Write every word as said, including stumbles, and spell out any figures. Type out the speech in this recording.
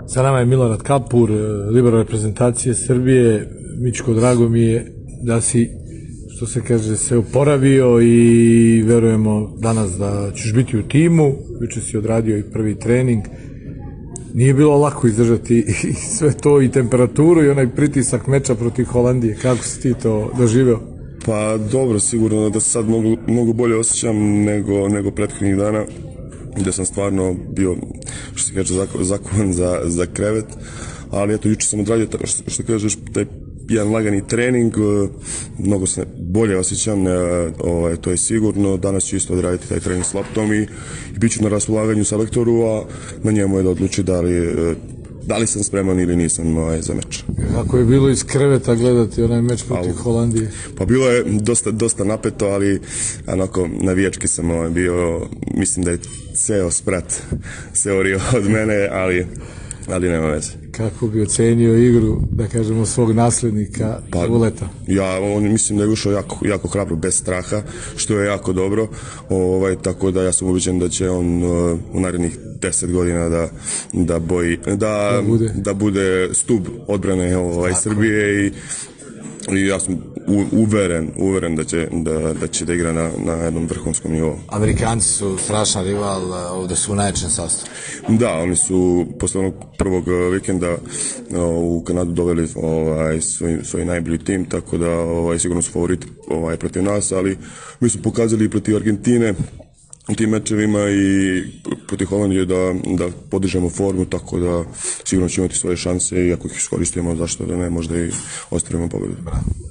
Sa nama je Milorad Kapur, libero reprezentacije Srbije. Mičko, drago mi je da si, što se kaže, se oporavio i verujemo danas da ćeš biti u timu. Juče si odradio i prvi trening. Nije bilo lako izdržati i sve to, i temperaturu i onaj pritisak meča protiv Holandije. Kako si ti to doživeo? Pa dobro, sigurno da se sad mnogo, mnogo bolje osjećam nego, nego prethodnih dana, gde sam stvarno bio, što se kaže, zakovan za, za krevet, ali eto, juče sam odradio, što, što kažeš, taj jedan lagani trening, mnogo se bolje osjećam, ovaj, to je sigurno. Danas ću isto odraditi taj trening s loptom i, i bit ću na raspolaganju selektoru, a na njemu je da odluči da li, da li sam spreman ili nisam ovaj, za meč. Kako je bilo iz kreveta gledati onaj meč protiv pa, Holandije? Pa bilo je dosta, dosta napeto, ali onako navijački sam ovaj, bio, mislim da je ceo sprat se orio od mene, ali ali nema veze. Kako bi ocenio igru, da kažemo, svog naslednika pa, Vuleta? Ja on, mislim da je ušao jako, jako hrabro, bez straha, što je jako dobro, ovaj, tako da ja sam ubeđen da će on uh, u narednih deset godina da, da, boji, da, da, bude. da bude stub odbrane ovaj, Srbije i i ja sam u, uveren, uveren da će da, da će da igra na, na jednom vrhunskom nivou. Amerikanci su strašan rival, ovde su u najjačem sastavu. Da, oni su posle onog prvog vikenda u Kanadu doveli ovaj, svoj, svoj najbolji tim, tako da ovaj, sigurno su favoriti ovaj, protiv nas, ali mi smo pokazali i protiv Argentine u tim mečevima i protiv Holandije da, da podižemo formu, tako da sigurno ćemo imati svoje šanse i ako ih iskoristimo, zašto da ne, možda i ostvarimo pobedu.